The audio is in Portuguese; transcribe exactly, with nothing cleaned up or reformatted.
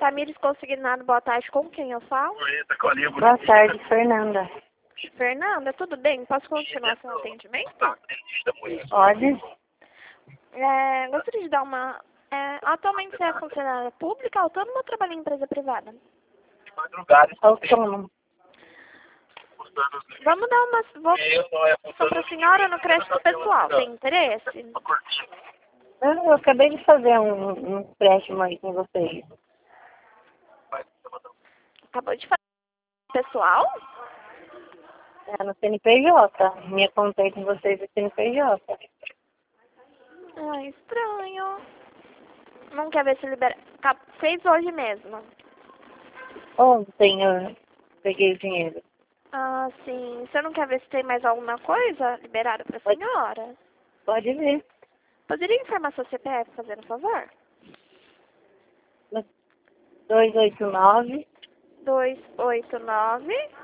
Tamires Consignado, boa tarde. Com quem eu falo? Boa tarde, Fernanda. Fernanda, tudo bem? Posso continuar seu atendimento? Pode? É, gostaria de dar uma... É, atualmente você é funcionária pública, autônoma ou trabalha em empresa privada? Autônomo. Vamos dar uma... Vou para a senhora no crédito pessoal. Tem interesse? Eu, eu acabei de fazer um, um empréstimo aí com vocês. Acabou de fazer pessoal? É no C N P J. Minha conta aí com vocês é C N P J. Ai, estranho. Não quer ver se libera... Ca- Fez hoje mesmo. Ontem eu peguei o dinheiro. Ah, sim. Você não quer ver se tem mais alguma coisa liberada para a Pode, senhora? pode ver. Poderia informar seu C P F, fazendo um favor? dois oito nove, dois oito nove